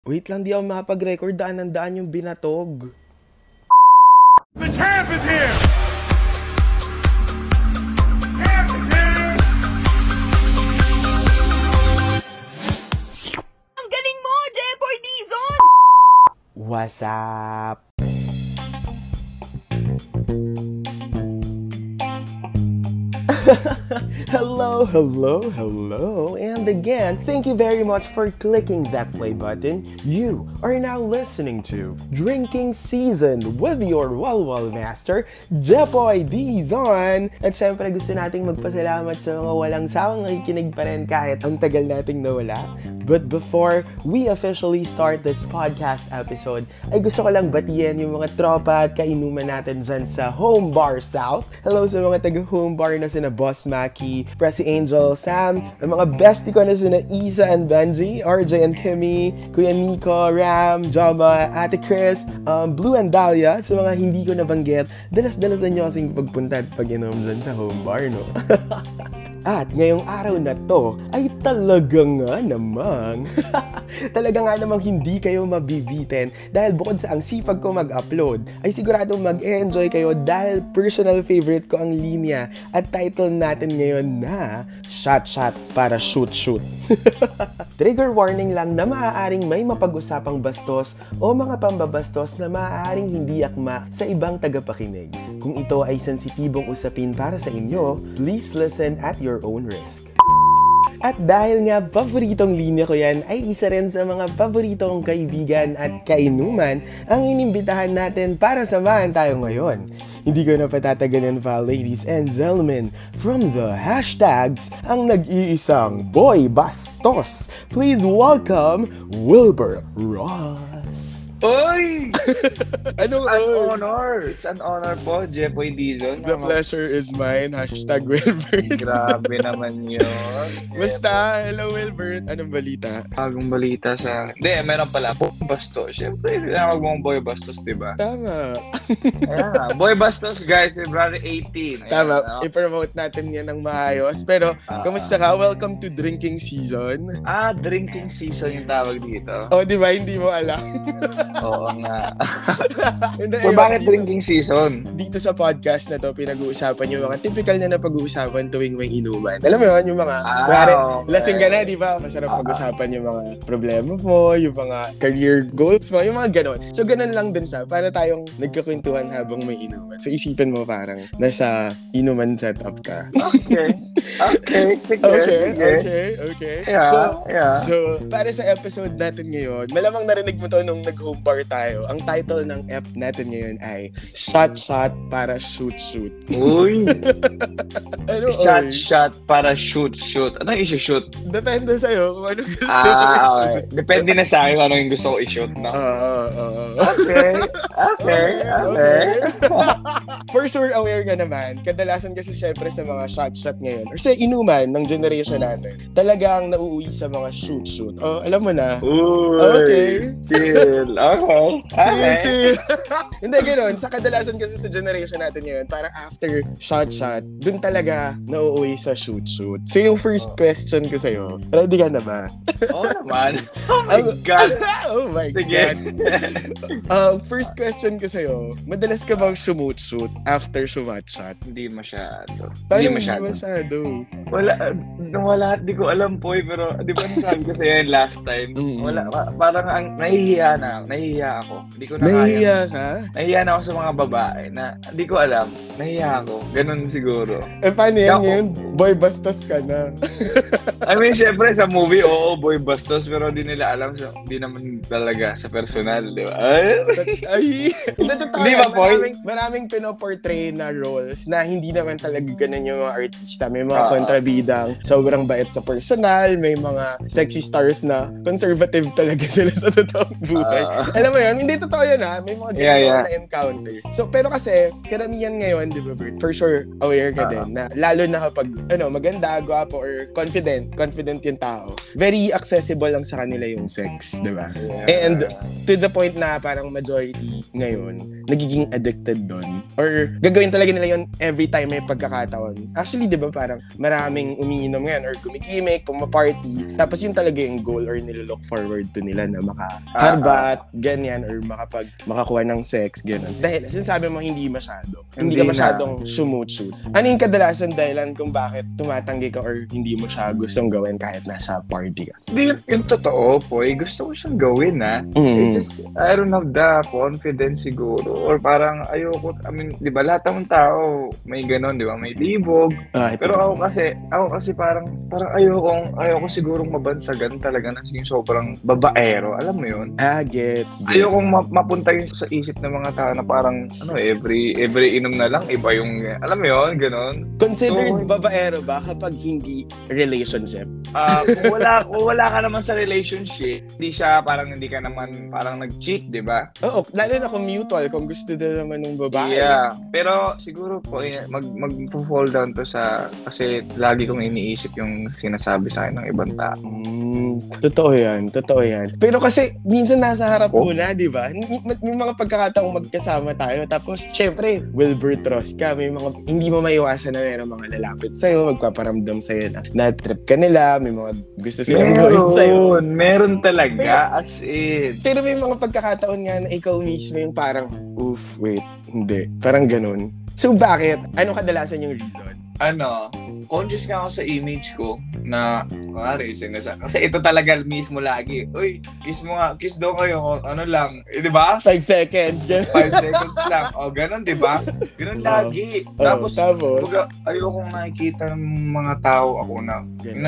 Wait lang, di ako makapag-record. Daan yung binatog. The champ is here! Ang galing mo, J-Boy Dizon! What's up? Hello, and again, thank you very much for clicking that play button. You are now listening to Drinking Season with your Walwal Master, J-Boy Dizon. At syempre gusto nating magpasalamat sa mga walang sawang nakikinig pa rin kahit ang tagal nating nawala. But before we officially start this podcast episode, ay gusto ko lang batiin yung mga tropa at kainuman natin dyan sa Home Bar South. Hello sa mga taga-Home Bar na sina Boss Maki, Presi Angel, Sam, ang mga bestie ko na sina Isa and Benji, RJ and Kimmy, Kuya Nico, Ram, Jama, Ate Chris, Blue and Dahlia. Sa mga hindi ko nabanggit, dalas-dalasan nyo kasing pagpunta at pag-inom dyan sa Home Bar, no? At ngayong araw na to ay talaga nga namang hindi kayo mabibitin dahil bukod sa ang sipag ko mag-upload ay siguradong mag-enjoy kayo dahil personal favorite ko ang linya at title natin ngayon na Shot Shot para Shoot Shoot. Trigger warning lang na maaaring may mapag-usapang bastos o mga pambabastos na maaaring hindi akma sa ibang tagapakinig. Kung ito ay sensitibong usapin para sa inyo, please listen at your own risk. At dahil nga paboritong linya ko yan, ay isa rin sa mga paboritong kaibigan at kainuman ang inimbitahan natin para samahan tayo ngayon. Hindi ko na patatagalin pa, ladies and gentlemen, from the hashtags, ang nag-iisang Boy Bastos. Please welcome Wilbur Ross. Oy! Ano It's an honor po, J-Boy Dizon. The pleasure is mine. Hashtag Wilbert. Grabe naman yun. Basta, hello Wilbert. Anong balita? Bagong balita sa... Hindi, meron pala. Boy Bastos. Siyempre, tinawag mong Boy Bastos, diba? Tama. Ayan, Boy Bastos, guys. February 18. Ayan, Tama. no? I-promote natin yan ng maayos. Pero, kamusta ka? Welcome to Drinking Season. Drinking season yung tawag dito. Oh, di ba? Hindi mo alam. Oo nga. Hindi, So, bakit drinking season? Dito sa podcast na to, pinag-uusapan yung mga typical na napag-uusapan tuwing may inuman. Alam mo yun, yung mga, kuwari, Okay. lasing ka na, di ba? Masarap pag-usapan yung mga problema mo, yung mga career goals mo, yung mga ganon. So, ganon lang din siya, para tayong nagkakwentuhan habang may inuman. So, isipin mo parang nasa inuman setup ka. Okay. Sige. Okay. Yeah. So, para sa episode natin ngayon, malamang narinig mo to nung nag-home bar tayo. Ang title ng ep natin ngayon ay Shot Shot para Shoot Shoot. Uy! Ano, Shot para shoot. Ano yung shoot? Depende sa'yo kung ano gusto mo i-shoot. Okay. Depende na sa akin kung ano yung gusto ko i-shoot, no? Okay. For sure, aware ka naman. Kadalasan kasi syempre sa mga shot ngayon or sa inuman ng generation natin, talagang nauuwi sa mga shoot. Oh, alam mo na. Uy! Okay. Chill. Okay. Chill. Hindi, gano'n. Sa kadalasan kasi sa generation natin ngayon, parang after shot, dun talaga nauuwi sa shoot. So yung first question ko sa'yo, ready ka na ba? Oo naman. Oh my God. Oh my Sige. God. First question ko sa'yo, madalas ka bang shoot after shot? Hindi masyado. Parang hindi masyado. Wala, di ko alam po pero di ba nasabi ko sa'yo yung last time? Wala, parang nahihiya ako. Di ko na Nahihiya kaya. ka? Nahihiya na ako sa mga babae na di ko alam. Nahihiya ako. Ganun siguro. Paano yan ngayon? Boy, bastos ka na. I mean, syempre sa movie, oo, boy bastos, pero di nila alam, so, di naman talaga sa personal, di ba? Ay, hindi totoo Di yan. ba, Boy? Maraming pinoportray na roles na hindi naman talaga ganun yung mga artista. May mga kontrabidang sobrang bait sa personal, may mga sexy stars na conservative talaga sila sa totoong buhay. Alam mo yun? Hindi totoo yun ha. May mga ganun na encounter. So, pero kasi, karamihan ngayon, di ba, Bert? For sure, aware ka din na lalo na kapag, maganda, gwapo, or confident yung tao. Very accessible lang sa kanila yung sex, di ba? And to the point na parang majority ngayon, nagiging addicted doon. Or gagawin talaga nila yun every time may pagkakataon. Actually, di ba parang maraming umiinom ngayon or kumikimik, kumaparty. Tapos yun talaga yung goal or nililook forward to nila na makaharbat, ganyan, or makakuha ng sex, gano'n. Dahil, sinasabi mo, hindi masyado. Hindi ka masyadong shoot. Ano yung kadalasan dahilan kung bakit tumatanggi ka or hindi mo siya gustong gawin kahit nasa party ka? Hindi, yung totoo po, gusto ko siyang gawin, It's just, I don't have the confidence siguro. Or parang ayoko, I mean, di ba, lahat ng tao may ganon, di ba, may libog. Pero ako kasi parang ayoko sigurong mabansagan talaga na yung sobrang babaero. Alam mo yun? Gets. Ayokong mapunta yun sa isip ng mga tao na parang, every inom na lang, iba yung, alam mo yun, ganon. Considered babaero ba kapag hindi relationship? Kung wala ka naman sa relationship, hindi ka naman parang nag-cheat, di ba? Oo, lalo na kung mutual, kung gusto na naman ng babae. Yeah, pero siguro po, mag-fall down to kasi lagi kong iniisip yung sinasabi sa akin ng ibang tao. Totoo yan. Pero kasi, minsan nasa harap mo na, di ba? May mga pagkakataong magkasama tayo, tapos, syempre, Wilbur Trust ka, may mga, hindi mo maiwasan na mayroong mga lalapit sa'yo, magpaparamdam sa'yo na trip ka nila, may mga gusto silang gawin sa'yo. Meron talaga, as in. Pero may mga pagkakataon nga na ikaw mismo yung parang, wait, hindi. Parang ganun. So, bakit? Ano kadalasan yung reason? Conscious nga ako sa image ko na, kasi ito talaga mismo lagi. Uy, kiss daw kayo, di ba? 5 seconds. 5 seconds lang. Ganon, di ba? Ganon lagi. Tapos, ayokong nakikita ng mga tao ako na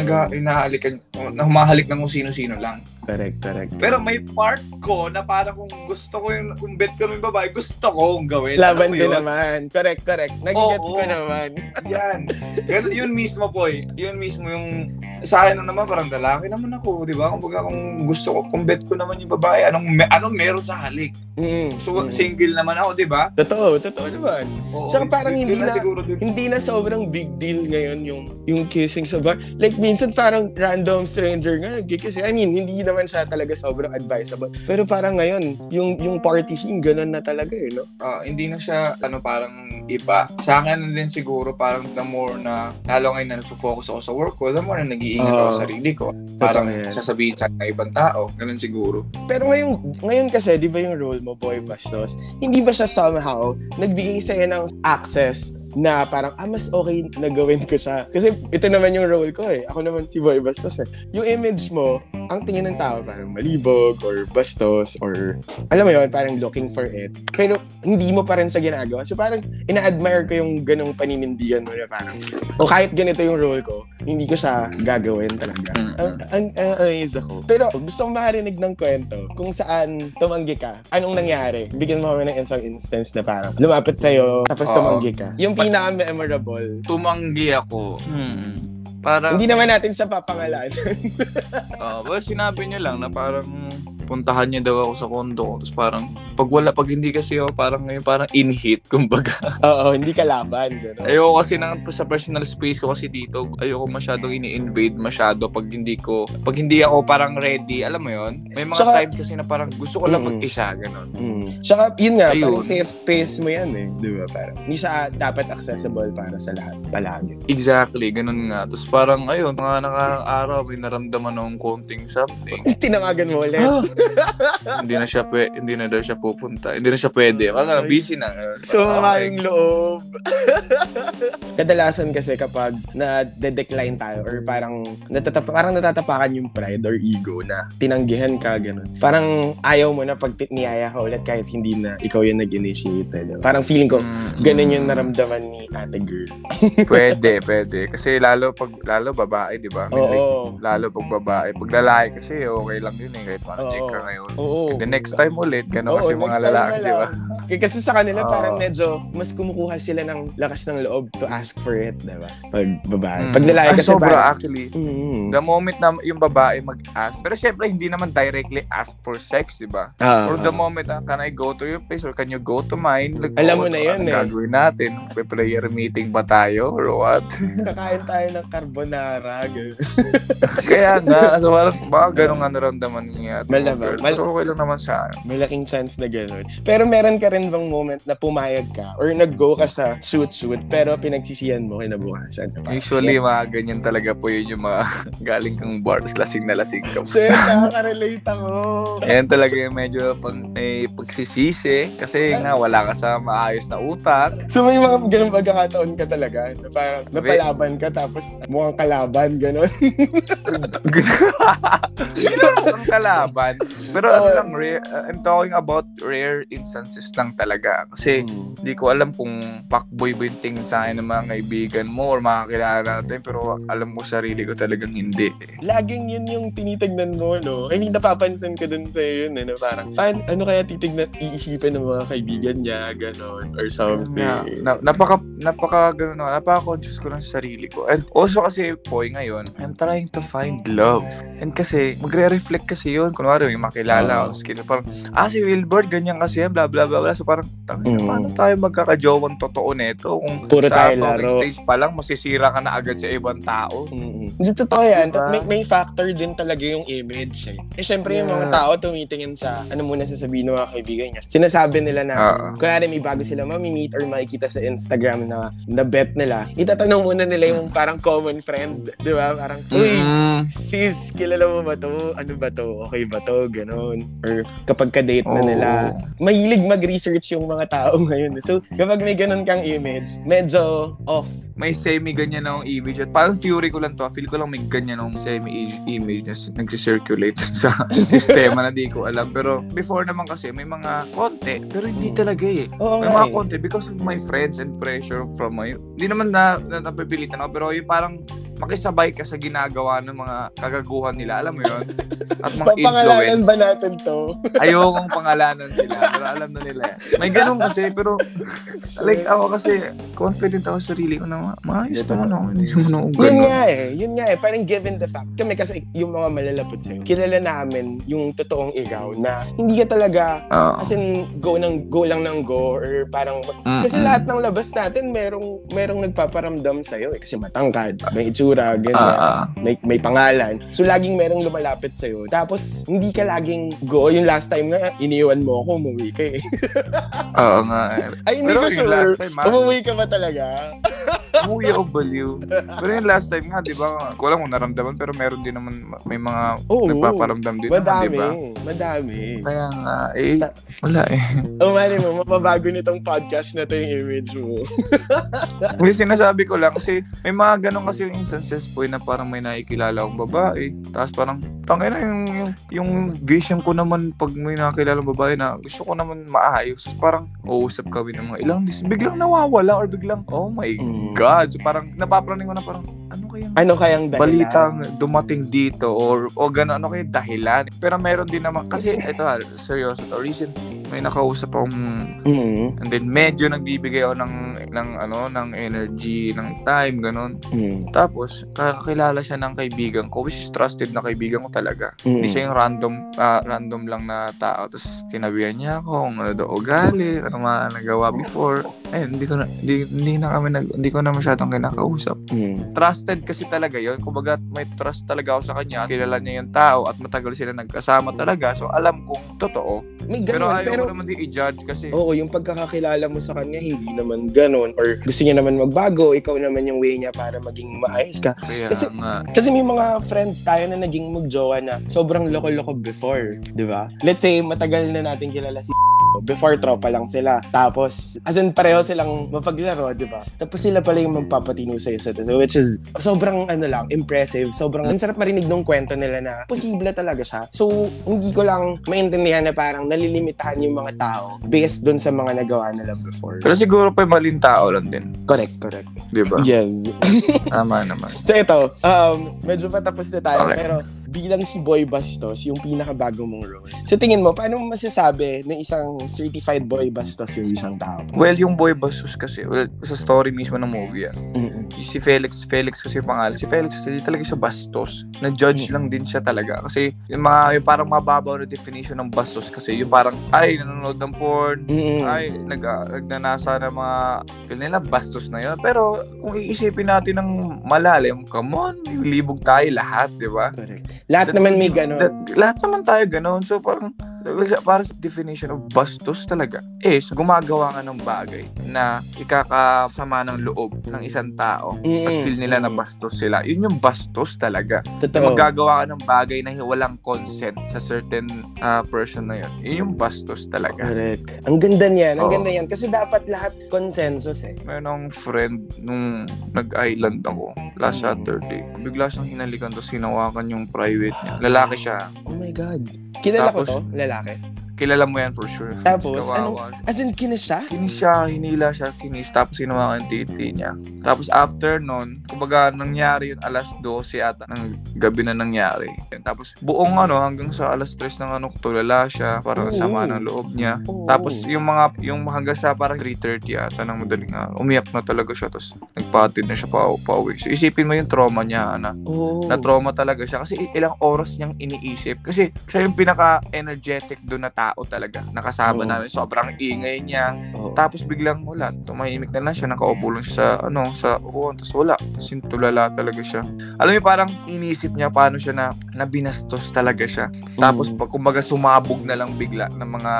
humahalik ng kung sino-sino lang. Correct. Pero may part ko na parang kung bet ko ng babae, gusto kong gawin. Laban din naman. Correct. Nagigets ko naman. Yan. Yun mismo po Yun mismo yung sa akin naman parang lalaki naman ako, di ba? Kung gusto ko, kung bet ko naman yung babae, anong meron sa halik? Single naman ako, di ba? Totoo naman. Saka parang hindi na sobrang big deal ngayon yung kissing sa bar. Like minsan parang random stranger nga nagkikiss. I mean, hindi naman siya talaga sobrang advisable. Pero parang ngayon, yung party scene, ganun na talaga no? Hindi na siya, parang iba. Sa akin din siguro, parang the more na, lalo ngayon na nagpo-focus ako sa work ko, the more na nag-iingat ako sa sarili ko. Parang sasabihin sa ibang tao, ganun siguro. Pero ngayon kasi, di ba yung role mo, Boy Bastos, hindi ba siya somehow nagbigay sa'yo ng access na parang, mas okay na gawin ko siya. Kasi ito naman yung role ko Ako naman si Boy Bastos Yung image mo, ang tingin ng tao parang malibog or bastos or alam mo yun, parang looking for it. Pero hindi mo pa rin siya ginagawa. So parang ina-admire ko yung ganong paninindigan mo na parang, kahit ganito yung role ko, hindi ko siya gagawin talaga. Ang is ako. Pero gusto kong makarinig ng kwento kung saan tumanggi ka. Anong nangyari? Bigyan mo kami ng isang instance na parang lumapit sa'yo tapos tumanggi ka. Yung pinaka-memorable. Tumanggi ako. Parang hindi naman natin siya papangalanan. Well, sinabi niya lang na parang puntahan niya daw ako sa condo ko. Tapos parang, pag hindi kasi ako parang ngayon, parang in-hit, kumbaga. Hindi ka laban. Gano'n. Ayoko kasi sa personal space ko kasi dito, ayoko masyadong ini-invade masyado pag hindi ako parang ready. Alam mo yon? May mga times kasi na parang gusto ko lang mag-isa, gano'n. Saka, yun nga, parang safe space mo yan Di ba? Parang, hindi siya dapat accessible para sa lahat, palagi. Exactly, gano'n nga. Tapos parang, ayun, mga nakaka-araw, may naramdaman ng konting something. Tinawagan mo ulit. Hindi na daw siya pupunta. Hindi na siya pwede. Busy na. So, yung loob. Kadalasan kasi kapag na-decline tayo or parang natatapakan yung pride or ego na tinanggihan ka, gano'n. Parang ayaw mo na pag niyaya ka ulit kahit hindi na ikaw yung nag-initiate. Parang feeling ko, ganun yung naramdaman ni ate girl. Pwede. Kasi lalo babae, di ba? Oo. Lalo pag babae. Pag lalaki kasi, okay lang yun kahit parang check ka ngayon. Oo. The next time ulit, gano'n kasi mga lalaki, di ba? Kasi sa kanila parang medyo mas kumukuha sila ng lakas ng loob to ask for it, di ba? Pag babae. Pag lalaki kasi sobra actually. The moment na yung babae mag-ask, pero syempre hindi naman directly ask for sex, di ba? Or the moment, can I go to your place or can you go to mine? Like, alam mo na yun gagawin natin? Prayer meeting ba tayo or what? Kakain tayo ng carbonara. Kaya nga, so parang baka ganun nga naramdaman niya. Pero okay lang naman sa akin. Malaking chance na ganun. Pero meron ka rin bang moment na pumayag ka or nag-go ka sa shoot pero pinagsisihan mo kinabukasan? Usually, mga ganyan talaga po yun yung mga galing kang bar, lasing na lasing ka. Shit, nakaka-relate ako. Ayan talaga yung medyo pagsisisi kasi nga wala ka sa maayos na utak. So may mga ganun pagkakataon ka talaga na parang napalaban ka tapos mukhang kalaban, gano'n. Ang kalaban. Pero ano lang, I'm talking about rare instances lang talaga. Kasi hindi ko alam kung fuckboy ba yung tingin sa akin ng mga kaibigan mo or makakilala natin, pero alam mo sarili ko talagang hindi. Laging yun yung tinitignan mo, no? I mean, napapansin ko dun sa'yo yun, na parang, ano kaya iisipin ng mga kaibigan niya, gano'n, or something. Napaka-conscious ko ng sarili ko. And also kasi, ngayon, I'm trying to find love. And kasi, magre-reflect kasi yun. Kunwari, yung makilala ko, parang, si Wilbert, ganyan kasi yan, blah, blah, blah, blah. So parang, paano tayo magkakajowang totoo neto? Kung puro sa tayo laro. Stage pa lang, masisira ka na agad sa ibang tao. Hindi totoo yan. Diba? May factor din talaga yung image. Syempre yung mga tao tumitingin sa, muna sasabihin ng mga kaibigan niya. Sinasabi nila na, kunwari may bago sila mamimit or makikita sa Instagram na bet nila, itatanong muna nila yung parang common friend. Di ba? Parang, uy, sis, kilala mo ba to? Ano ba to? Okay ba to? Ganon. Or kapag ka-date na nila, mahilig mag-research yung mga tao ngayon. So, kapag may ganon kang image, medyo off. May semi-ganyan na image. At parang theory ko lang to. Feel ko lang may ganyan na semi-image na nag-circulate sa sistema na di ko alam. Pero before naman kasi, may mga konti. Pero hindi talaga eh. May mga konti because of my friends and pressure from my... Hindi naman napipilitan ako. Pero yung parang makisabay ka sa ginagawa ng mga kagaguhan nila. Alam mo yun? At mga influence. Pangalanan ba natin to? Ayokong pangalanan sila. Pero alam na nila. May ganun kasi. Pero like ako kasi confident ako sa sarili ko na maayos naman ako. Hindi naman ako ganun. Yun nga eh. Parang given the fact. Kami kasi yung mga malalapot sa'yo, kilala namin yung totoong ikaw na hindi ka talaga as in go lang ng go or parang kasi lahat ng labas natin merong nagpaparamdam sa'yo eh. Kasi matangkad, may itsura, ganyan. May pangalan. So laging merong lumalapit sa'yo. Tapos hindi ka laging go. Yung last time na iniwan mo ako, umuwi ka eh. Oo nga. Ay, hindi ko sure. Umuwi ka ba talaga? Umuwi ako baliw. Pero yung last time nga, di ba? Ko alam kung naramdaman, pero meron din naman, may mga nagpaparamdam din naman, di ba? Madami. Kaya nga, wala eh. Mali mo, mapabago nitong podcast na to yung image mo. Hindi, sinasabi ko lang kasi may mga ganun kasi yung instances po na parang may nakikilala akong babae. Tapos parang, tangina yung vision ko naman pag may nakikilala akong babae na gusto ko naman maayos. So, parang, uusap kami ng mga ilang days. Biglang nawawala or biglang, oh my God. So, parang napapraning ko na parang, ano kayang dahilan? Balitang dumating dito or gano'n, ano kayang dahilan. Pero meron din naman, kasi ito seryoso to, recent, may nakausap akong and then medyo nagbibigay ako ng energy, ng time, gano'n. Tapos, kakilala siya ng kaibigan ko, which is trusted na kaibigan ko talaga. Hindi siya yung random lang na tao. Tapos, tinabihan niya ako kung ano daw ugali, ano mga nagawa before. Ayun, hindi ko na masyadong kinakausap. Trusted kasi talaga yun. Kumbaga, may trust talaga ako sa kanya. Kilala niya yung tao at matagal sila nagkasama talaga. So, alam kong totoo. May ganun, pero ayaw ko naman i-judge kasi... Oo, yung pagkakakilala mo sa kanya, hindi naman ganun. Or gusto niya naman magbago, ikaw naman yung way niya para maging maayos ka. Kasi may mga friends tayo na naging magjowa na sobrang loko-loko before, di ba? Let's say, matagal na natin kilala si before tropa lang sila. Tapos, as in pareho silang mapaglaro, di ba? Tapos sila pala yung magpapatino sa'yo sa so, which is sobrang impressive. Sobrang ang sarap marinig ng kwento nila na posible talaga siya. So, hindi ko lang maintindihan na parang nalilimitahan yung mga tao based dun sa mga nagawa nila before. Pero siguro pa maling tao lang din. Correct. Di ba? Yes. Tama naman. So ito, medyo patapos na tayo, pero bilang si Boy Bastos, yung pinakabago mong role. Sa tingin mo, paano mo masasabi na isang certified Boy Bastos yung isang tao? Well, yung Boy Bastos kasi, sa story mismo ng movie, si Felix kasi yung pangalan. Si Felix kasi talaga siya bastos. Na-judge lang din siya talaga. Kasi yung parang mababaw na definition ng bastos kasi yung parang, ay, nanonood ng porn, ay, nagnanasa ng mga, feel nila, bastos na yun. Pero, kung iisipin natin ng malalim, come on, libog tayo lahat, di ba? Correct. Lahat naman may ganon. Lahat naman tayo ganon. So, parang sa definition of bastos talaga is gumagawa nga ng bagay na ikakasama ng loob ng isang tao at feel nila na bastos sila. Yun yung bastos talaga. Totoo. Magagawa ka ng bagay na walang consent sa certain person na yun. Yun yung bastos talaga. Correct. Ang ganda niyan. Ang ganda yan. Kasi dapat lahat consensus eh. Mayroon akong friend nung nag-island ako last Saturday. Bigla siyang hinalikan tapos hinawakan yung private niya. Lalaki siya. Oh my God. Kilala ko to, lalaki. Kilala mo yan for sure. Tapos, Kawawa. as in, kinis siya? Kinis siya, hinila siya, tapos hinawakan yung titi niya. Tapos after nun, kumbaga nangyari yun alas 12 ata ng gabi na nangyari. Tapos buong hanggang sa alas 3 ng tulala siya, parang sama ng loob niya. Tapos yung hanggang sa parang 3:30 ata ng madaling araw, umiyak na talaga siya, tapos nagpatid na siya pauwi. So isipin mo yung trauma niya, na trauma talaga siya kasi ilang oras niyang iniisip. Kasi siya yung pinaka-energetic doon na tao talaga, nakasama namin, sobrang ingay niya. Tapos biglang wala, tumahimik na lang siya, nakaupo lang siya sa upuan, tapos wala, tapos yung tulala talaga siya. Alam mo, parang inisip niya paano siya na binastos talaga siya. Tapos pag kumbaga sumabog na lang bigla ng mga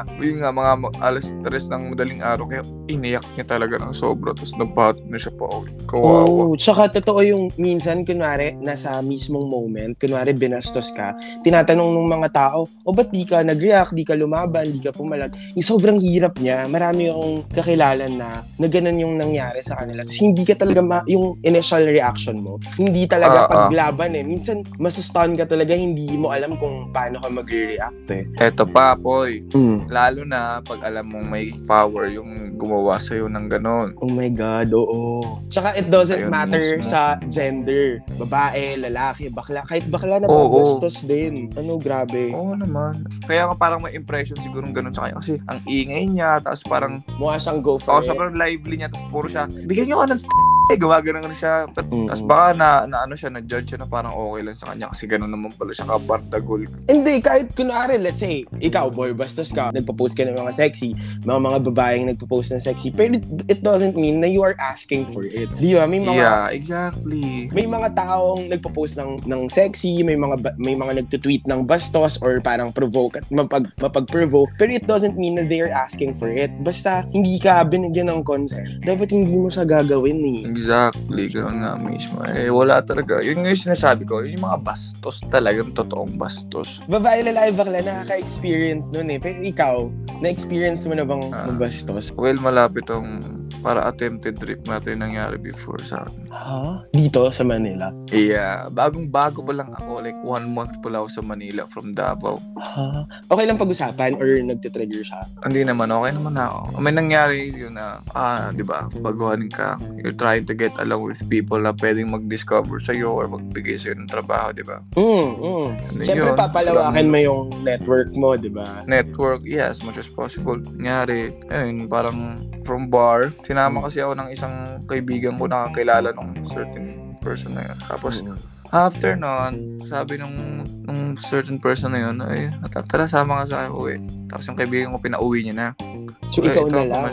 alas 3 ng madaling araw, kaya iniyak niya talaga ng sobra, tapos nagpahatid na siya pauwi. Kawawa. Tsaka totoo yung minsan, kunwari, nasa mismong moment, kunwari binastos ka, tinatanong ng mga tao, ba't di ka nag-react, di ka lumaban, di ka pumalag. Yung sobrang hirap niya, marami akong kakilala na ganun yung nangyari sa kanila. Kasi hindi ka talaga, yung initial reaction mo, hindi talaga paglaban eh. Minsan, masustun ka talaga, hindi mo alam kung paano ka mag-react eh. Eto pa, Poy. Lalo na pag alam mong may power yung gumawa sa'yo ng ganun. Oh my God, oo. Tsaka it doesn't matter mismo sa gender. Babae, lalaki, bakla. Kahit bakla na babastos din. Grabe. Oo naman. Kaya parang may impression siguro ganun sa kanya. Kasi ang ingay niya, tapos parang mukha siyang go for it. Sobrang lively niya, tapos puro siya, bigyan niyo ako ng gawa ganun siya. Tapos baka na-judge siya na parang okay lang sa kanya kasi ganun naman pala siya kabardagol. Hindi, kahit kunwari, let's say, ikaw, Boy Bastos ka, nagpo-post ka ng mga sexy, mga babaeng nagpo-post ng sexy, pero it doesn't mean na you are asking for it. Di ba? Yeah, exactly. May mga taong nagpo-post ng sexy, may mga nagtutweet ng bastos or parang provoke at mapag-provoke, pero it doesn't mean na they are asking for it. Basta hindi ka binigyan ng consent, dapat hindi mo siya gagawin eh. Exactly, gano'n nga mismo. Wala talaga. Yun nga yung sinasabi ko, yung mga bastos talagang totoong bastos. Babae, lalaki, bakla, nakaka-experience nun eh. Pero ikaw, na-experience mo na bang mabastos? Well, malapit ang para attempted rape natin nangyari before sa akin. Dito sa Manila? Yeah, bagong-bago pa lang ako. Like 1 month pa lang ako sa Manila from Davao. Okay lang pag-usapan or nagtitrigger siya? Hindi naman, okay naman ako. May nangyari yun na, di ba, baguhan ka, you're trying to get along with people na pwedeng mag-discover sa'yo or magbigay sa'yo ng trabaho, di ba? Siyempre, papalawakin mo yung network mo, di ba? Network, yeah, as much as possible. Nangyari, ayun, parang from bar, sinama kasi ako ng isang kaibigan ko na kakilala nung certain person na yun. Tapos, after nun, sabi nung certain person na yun, ay, tara, sama ka sa akin uwi. Tapos yung kaibigan ko, pinauwi niya na. So, ikaw na lang?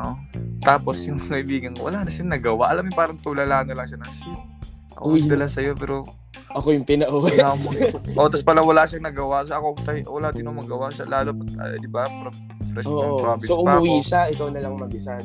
Tapos yung kaibigan ko, wala na siya nagawa. Alam mo, parang tulala na lang siya na, shit, ako dala sa'yo, pero ako yung pinauwi. Tapos pala wala siyang nagawa. So ako, wala din akong magawa siya. Lalo, di ba, fresh from province. So umuwi siya, ikaw na lang mag-isa.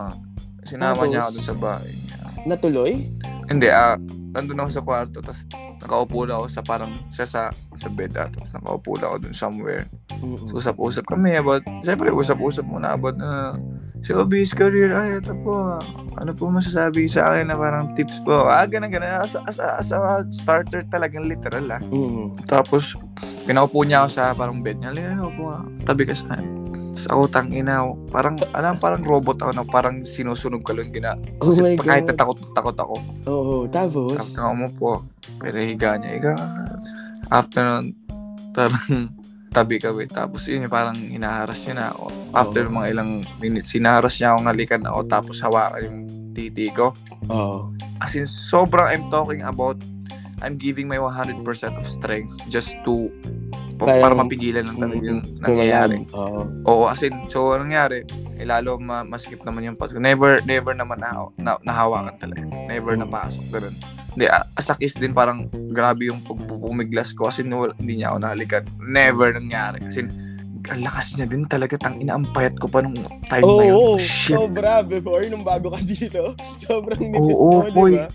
Sinama niya ako dun sa bahay niya. Natuloy? Hindi, nandun ako sa kwarto, tapos nakaupo lang ako sa parang siya sa bed, tapos nakaupo lang ako dun somewhere. So usap-usap kami about, syempre usap-usap muna about si Obi's career. Ay, ito po, ano po masasabi sa akin na parang tips po? Ganun. As a starter talagang literal Tapos, pinaupo niya ako sa parang bed niya. Halika po, tabi ka sa akin. Tapos ako, tangina ako. Parang robot ako na parang sinusunog ka lang Oh my God. Kahit natakot ako. Oo, tapos? Tapos mo po, pero higa niya. After nun, parang tabi kami. Tapos yun, parang hinaharas niya na ako. After mga ilang minutes, hinaharas niya ako, ngalikan ako, tapos hawakan yung titi ko. As in, sobrang I'm giving my 100% of strength just to para mapigilan lang talaga yung nangyayari. Oo, as in, so nangyari, lalo maskip naman yung pass ko. Never naman nahawakan talaga. Never napasok. Ganun. Hindi, as a kiss din, parang grabe yung pumiglas ko kasi hindi niya ako nahalikan. Never nangyari. Kasi ang lakas niya din talaga, ang payat ko pa nung time na yun. Shit. Sobra, before, nung bago ka dito, sobrang nipis mo, diba?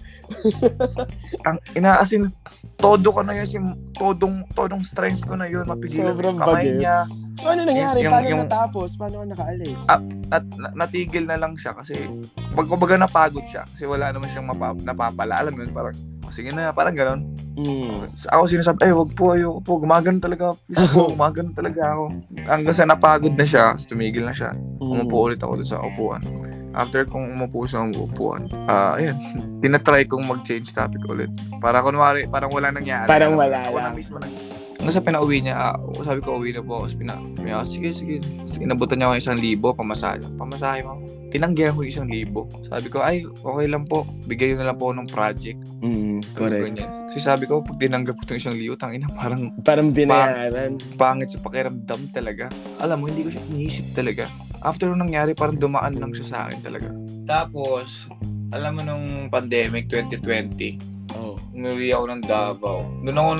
As in, todo ko na yun, todong strength ko na yun, mapigilan sobrang yung kamay niya. So ano nangyari? Paano natapos? Paano ka nakaalis? Natigil na lang siya kasi kumbaga napagod siya kasi wala naman siyang napapala. Alam mo yun, parang sige na, parang gano'n. Ako sinasabi, wag po, ayoko po, gumagano talaga ako. Hanggang sa napagod na siya, tumigil na siya. Umupo ulit ako doon sa upuan. After kong umupo sa upuan, ayun, tinatry kong mag-change topic ulit. Para kunwari, parang wala nangyari. Parang wala lang. Hanggang sa pinauwi niya, sabi ko, uwi na po. Sige. Inabutan niya ako 1,000, pamasahe mo. Tinanggihan ko 1,000. Sabi ko, ay, okay lang po. Bigay na lang po ng project. Correct. Kasi sabi ko, pag tinanggap ko itong 1,000, tangina, parang binayaran. Pangit sa pakiramdam talaga. Alam mo, hindi ko siya iniisip talaga. After nung nangyari, parang dumaan lang siya sa akin talaga. Tapos, alam mo nung pandemic 2020, umuwi ako ng Davao. Doon ako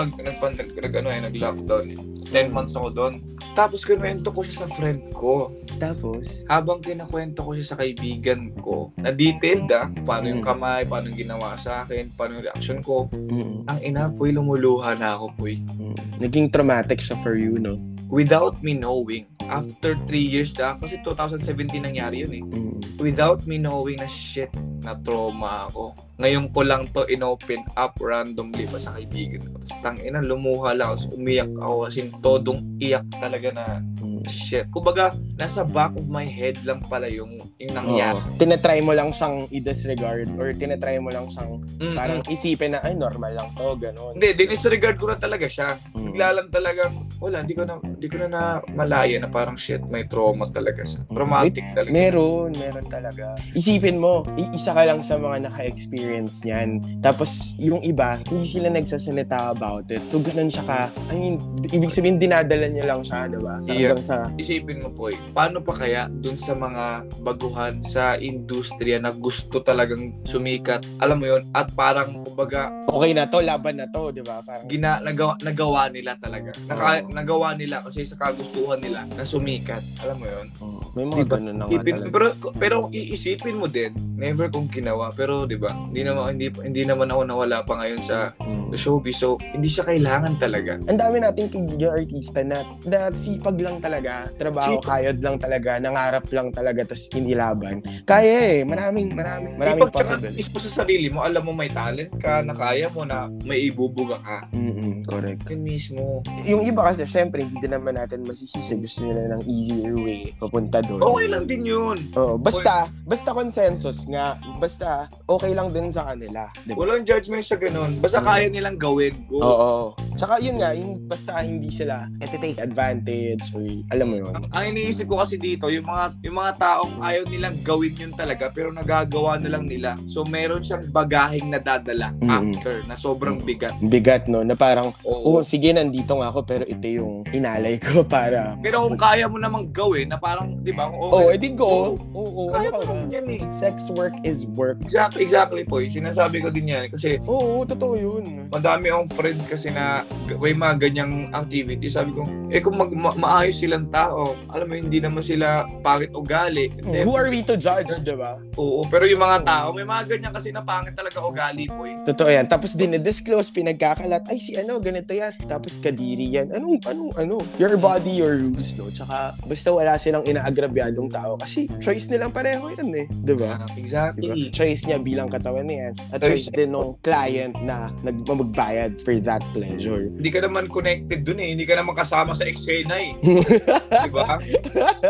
nag-lockdown. 10 months ako doon. Tapos kinuwento ko siya sa friend ko. Tapos? Habang kinakwento ko siya sa kaibigan ko, na detailed paano yung kamay, paano yung ginawa sa akin, paano yung reaction ko. Ang ina, puy, lumuluha na ako, puy. Naging traumatic siya for you, no? Without me knowing. After 3 years kasi 2017 nangyari yun eh. Without me knowing na shit, na trauma ako. Ngayon ko lang to inopen up randomly pa sa kaibigan ko. Tapos tangina, lumuha lang. Tapos umiyak ako kasi todong iyak talaga na shit. Kumbaga, nasa back of my head lang pala yung nangyari. Tinatry mo lang siyang i-disregard or tinatry mo lang siyang parang isipin na, ay, normal lang to, gano'n. Hindi, dinisregard ko na talaga siya. Bigla lang talagang, wala, hindi ko na malaya na parang shit, may trauma talaga siya. Traumatic talaga. Meron talaga. Isipin mo, isa ka lang sa mga naka-experience niyan. Tapos, yung iba, hindi sila nagsasalita about it. So, ganun siya ibig sabihin, dinadala niya lang siya, diba? Hanggang sa... Isipin mo po, paano pa kaya dun sa mga baguhan sa industriya na gusto talagang sumikat, alam mo yun, at parang, kumbaga, okay na to, laban na to, diba? Parang... nagawa nila talaga. Nagawa nila kasi sa kagustuhan nila na sumikat. Alam mo yun? May mga diba, ganun na nga talaga. Pero iisipin mo din, never kong ginawa. Pero, diba, hindi naman ako nawala pa ngayon sa showbiz. So, hindi siya kailangan talaga. Ang dami nating kaibigan artista na sipag lang talaga, trabaho, kayod lang talaga, nangarap lang talaga, tas inilaban. Kaya maraming possible. Ispo sa sarili mo, alam mo may talent ka, na kaya mo, na may ibubuga ka. Correct. Yun mismo. Yung iba kasi, syempre, hindi din naman natin masisisi. Gusto nila ng easier way papunta doon. Okay lang din yun. Basta consensus nga. Basta, okay lang din sa kanila. Diba? Walang judgment sa ganun. Basta kaya nilang gawin. Go. Oo. Tsaka yun nga, basta hindi sila take advantage or alam mo yun. Ang iniisip ko kasi dito, yung mga taong ayaw nilang gawin yun talaga pero nagagawa na lang nila. So meron siyang bagaheng nadadala after na sobrang bigat. Bigat, no? Na parang, sige, nandito nga ako pero ito yung inalay ko para... Pero kung kaya mo namang gawin na parang, di ba? Edi go. Kaya mo naman yan eh. Sex work is work. Exactly po. Sinasabi ko din yan kasi... Totoo yun. Madami akong friends kasi na may mga ganyang activity. Sabi ko, kung maayos silang tao, alam mo, hindi naman sila pangit ugali. Who are we to judge, diba? Oo, pero yung mga tao, may mga ganyan kasi na pangit talaga ugali po eh. Totoo yan. Tapos dinidisclose, pinagkakalat, ay si ganito yan. Tapos kadiri yan. Ano? Your body, your rules, no? Tsaka, basta wala silang inaagrabyadong tao. Kasi choice nilang pareho yan eh. Diba? Exactly. Diba? Choice niya bilang katawan niya yan. At choice din ng client na magbayad for that pleasure. Hindi ka naman connected dun eh. Hindi ka naman kasama sa eksena eh. Diba?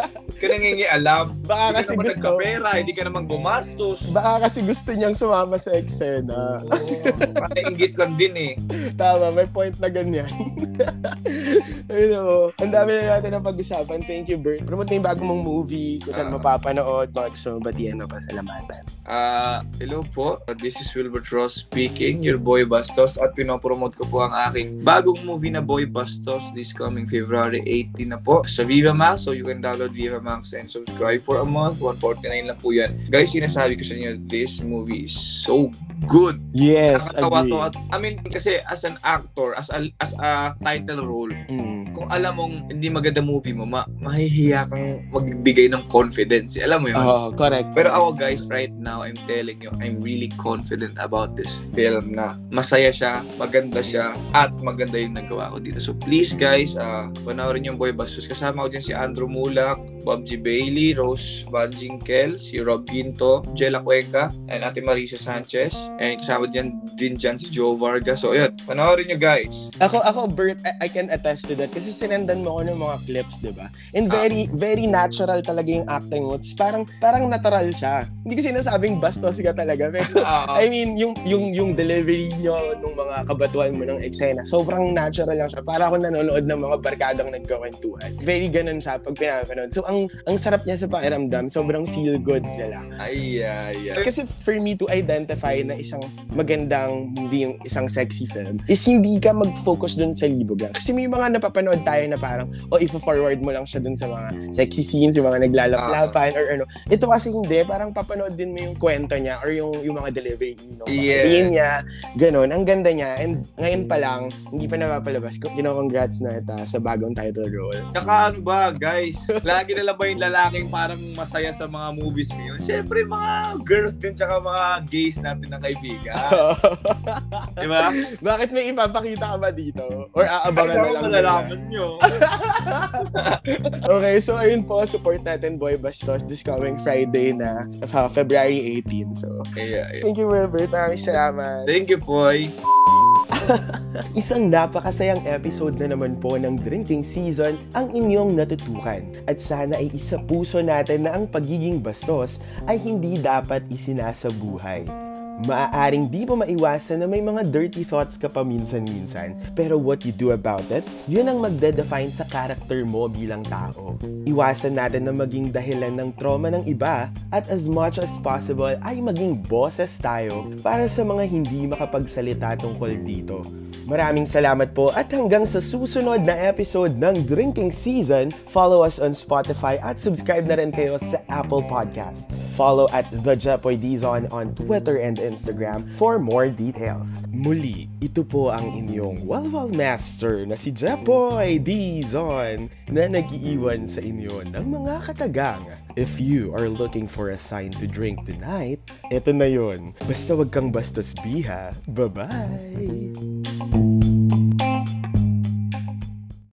ka nangingialam. Baka kasi hindi ka naman gusto. nagkapera, hindi ka naman gumastos. Baka kasi gusto niyang sumama sa eksena. Pakaingit lang din eh. Tama, may point na ganyan. Ang dami na natin na pag-usapan. Thank you, Bert. Promote na yung bago mong movie, kung saan mapapanood, mga gusto mo batiyan o pasalamatan. Hello po. This is Wilbert Ross speaking, your Boy Bastos, at pinopromote ko po ang aking bagong movie na Boy Bastos this coming February 18 na po sa Viva Max. So you can download Viva Max and subscribe for a month. $149 lang po yan. Guys, sinasabi ko sa inyo, this movie is so good. Yes, agree. I mean, kasi as an actor, as a title role, kung alam mong hindi maganda movie mo, mahihiya kang magbigay ng confidence. Alam mo yun? Oh, correct. Pero ako guys, right now, I'm telling you, I'm really confident about this film na masaya siya, maganda siya, at maganda yung nagawa ko dito. So please guys, panoorin yung Boy Bastos. Kasama ko dyan si Andrew Mulak, Bob G. Bailey, Rose Van Ginkel, si Rob Ginto, Jella Cuenca, and Ate Marisa Sanchez. And kasama din dyan si Joe Vargas. So yun, panoorin nyo guys. Ako Bert, I can attest to that kasi sinendan mo ko ng mga clips, di ba? And very natural talaga yung acting mo. Parang natural siya. Hindi ko sinasabing bastos ka talaga, pero I mean, yung delivery nyo nung mga kabatuan mo ng eksena, sobrang natural lang siya. Para ako nanonood ng mga barkadang nagkakwentuhan. Very ganun siya pag pinapanood. So ang sarap niya sa pakiramdam, sobrang feel good niya lang. Ay. Kasi for me to identify na isang magandang movie, yung isang sexy film, is hindi ka mag-focus dun sa libog lang. Kasi may mga napapanood tayo na parang, i-forward mo lang siya dun sa mga sexy scenes, yung mga naglalaplapan, or ano. Ito kasi hindi, parang papanood din mo yung kwento niya, or yung mga delivery, mga niya, ganun. Ang ganda niya, and ngayon pa lang, hindi pa napapalabas. Congrats na ito sa bagong title role. Tsaka ano ba, guys? Lagi na lang ba yung lalaking parang masaya sa mga movies ngayon? Siyempre, mga girls din, tsaka mga gays natin na kaibigan. Diba? Bakit may ipapakita ka ba dito? Or aabangan na lang? Malalaman nyo. Okay, so ayun po, support natin Boy Bastos this coming Friday na, February 18. So, Thank you, Wilbert. Maraming salamat. Thank you, Boy. Isang napakasayang episode na naman po ng Drinking Season ang inyong natutukan. At sana ay isa puso natin na ang pagiging bastos ay hindi dapat isinasabuhay. Maaaring di mo maiwasan na may mga dirty thoughts ka pa minsan-minsan, pero what you do about it, yun ang magde-define sa character mo bilang tao. Iwasan natin na maging dahilan ng trauma ng iba, at as much as possible ay maging boses tayo para sa mga hindi makapagsalita tungkol dito. Maraming salamat po, at hanggang sa susunod na episode ng Drinking Season, follow us on Spotify at subscribe na rin kayo sa Apple Podcasts. Follow at The Jepoy Dizon on Twitter and Instagram for more details. Muli, ito po ang inyong Walwal Master na si Jepoy Dizon na nag-iiwan sa inyo ng mga katagang. If you are looking for a sign to drink tonight, eto na yun. Basta wag kang bastos biha. Bye-bye!